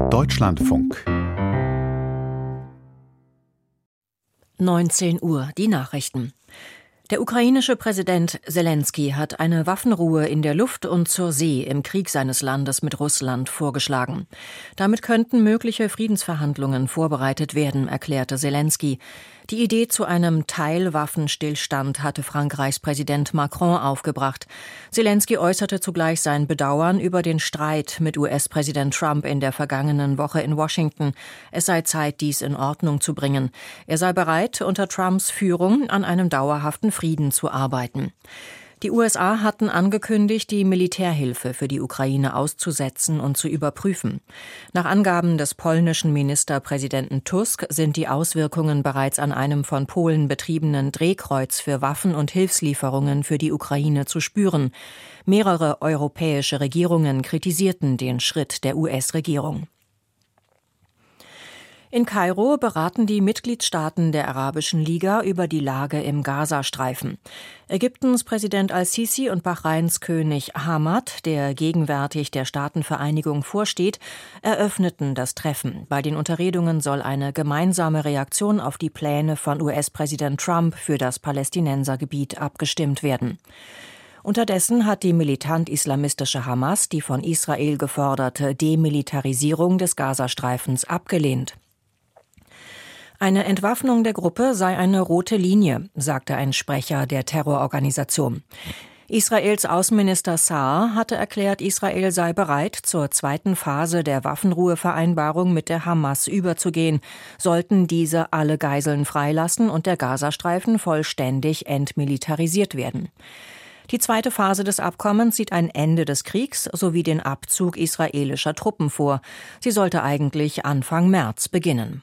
Deutschlandfunk 19 Uhr, die Nachrichten. Der ukrainische Präsident Selenskyj hat eine Waffenruhe in der Luft und zur See im Krieg seines Landes mit Russland vorgeschlagen. Damit könnten mögliche Friedensverhandlungen vorbereitet werden, erklärte Selenskyj. Die Idee zu einem Teilwaffenstillstand hatte Frankreichs Präsident Macron aufgebracht. Selenskyj äußerte zugleich sein Bedauern über den Streit mit US-Präsident Trump in der vergangenen Woche in Washington. Es sei Zeit, dies in Ordnung zu bringen. Er sei bereit, unter Trumps Führung an einem dauerhaften Frieden zu arbeiten. Die USA hatten angekündigt, die Militärhilfe für die Ukraine auszusetzen und zu überprüfen. Nach Angaben des polnischen Ministerpräsidenten Tusk sind die Auswirkungen bereits an einem von Polen betriebenen Drehkreuz für Waffen und Hilfslieferungen für die Ukraine zu spüren. Mehrere europäische Regierungen kritisierten den Schritt der US-Regierung. In Kairo beraten die Mitgliedstaaten der Arabischen Liga über die Lage im Gazastreifen. Ägyptens Präsident al-Sisi und Bahrains König Hamad, der gegenwärtig der Staatenvereinigung vorsteht, eröffneten das Treffen. Bei den Unterredungen soll eine gemeinsame Reaktion auf die Pläne von US-Präsident Trump für das Palästinensergebiet abgestimmt werden. Unterdessen hat die militant-islamistische Hamas die von Israel geforderte Demilitarisierung des Gazastreifens abgelehnt. Eine Entwaffnung der Gruppe sei eine rote Linie, sagte ein Sprecher der Terrororganisation. Israels Außenminister Saar hatte erklärt, Israel sei bereit, zur zweiten Phase der Waffenruhevereinbarung mit der Hamas überzugehen, sollten diese alle Geiseln freilassen und der Gazastreifen vollständig entmilitarisiert werden. Die zweite Phase des Abkommens sieht ein Ende des Kriegs sowie den Abzug israelischer Truppen vor. Sie sollte eigentlich Anfang März beginnen.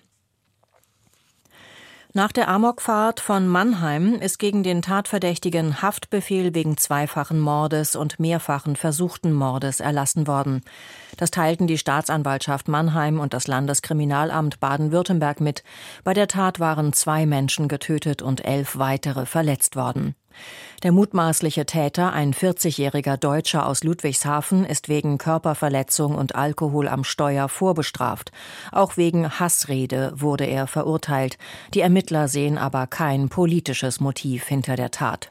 Nach der Amokfahrt von Mannheim ist gegen den Tatverdächtigen Haftbefehl wegen zweifachen Mordes und mehrfachen versuchten Mordes erlassen worden. Das teilten die Staatsanwaltschaft Mannheim und das Landeskriminalamt Baden-Württemberg mit. Bei der Tat waren 2 Menschen getötet und 11 weitere verletzt worden. Der mutmaßliche Täter, ein 40-jähriger Deutscher aus Ludwigshafen, ist wegen Körperverletzung und Alkohol am Steuer vorbestraft. Auch wegen Hassrede wurde er verurteilt. Die Ermittler sehen aber kein politisches Motiv hinter der Tat.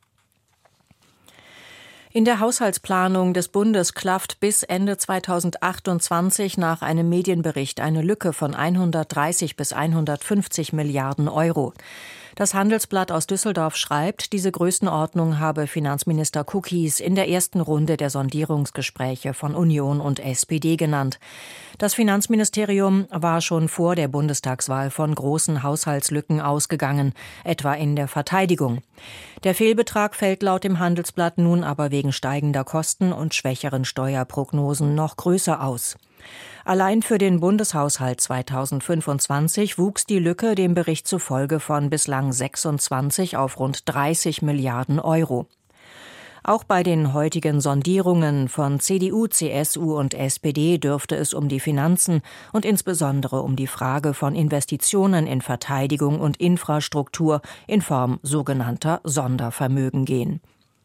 In der Haushaltsplanung des Bundes klafft bis Ende 2028 nach einem Medienbericht eine Lücke von 130 bis 150 Milliarden Euro. Das Handelsblatt aus Düsseldorf schreibt, diese Größenordnung habe Finanzminister Kukis in der ersten Runde der Sondierungsgespräche von Union und SPD genannt. Das Finanzministerium war schon vor der Bundestagswahl von großen Haushaltslücken ausgegangen, etwa in der Verteidigung. Der Fehlbetrag fällt laut dem Handelsblatt nun aber wegen steigender Kosten und schwächeren Steuerprognosen noch größer aus. Allein für den Bundeshaushalt 2025 wuchs die Lücke dem Bericht zufolge von bislang 26 auf rund 30 Milliarden Euro. Auch bei den heutigen Sondierungen von CDU, CSU und SPD dürfte es um die Finanzen und insbesondere um die Frage von Investitionen in Verteidigung und Infrastruktur in Form sogenannter Sondervermögen gehen.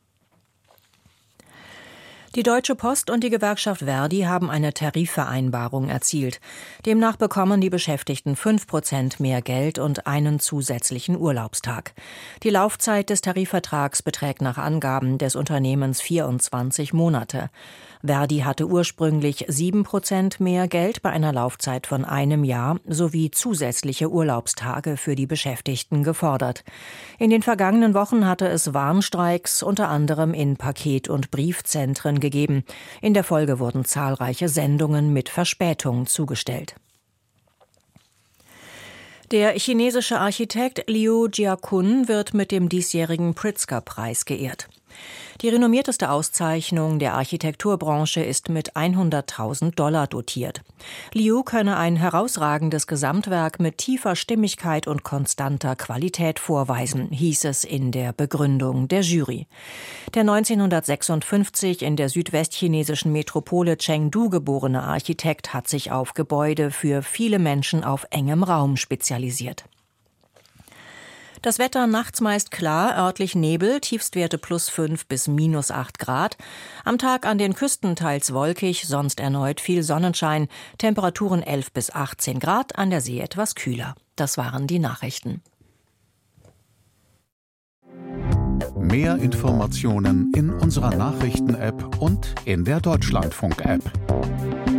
Die Deutsche Post und die Gewerkschaft Verdi haben eine Tarifvereinbarung erzielt. Demnach bekommen die Beschäftigten 5% mehr Geld und einen zusätzlichen Urlaubstag. Die Laufzeit des Tarifvertrags beträgt nach Angaben des Unternehmens 24 Monate. Verdi hatte ursprünglich 7% mehr Geld bei einer Laufzeit von einem Jahr sowie zusätzliche Urlaubstage für die Beschäftigten gefordert. In den vergangenen Wochen hatte es Warnstreiks unter anderem in Paket- und Briefzentren gegeben. In der Folge wurden zahlreiche Sendungen mit Verspätung zugestellt. Der chinesische Architekt Liu Jiakun wird mit dem diesjährigen Pritzker-Preis geehrt. Die renommierteste Auszeichnung der Architekturbranche ist mit $100.000 dotiert. Liu könne ein herausragendes Gesamtwerk mit tiefer Stimmigkeit und konstanter Qualität vorweisen, hieß es in der Begründung der Jury. Der 1956 in der südwestchinesischen Metropole Chengdu geborene Architekt hat sich auf Gebäude für viele Menschen auf engem Raum spezialisiert. Das Wetter nachts meist klar, örtlich Nebel, Tiefstwerte +5 bis -8 Grad. Am Tag an den Küsten teils wolkig, sonst erneut viel Sonnenschein. Temperaturen 11 bis 18 Grad, an der See etwas kühler. Das waren die Nachrichten. Mehr Informationen in unserer Nachrichten-App und in der Deutschlandfunk-App.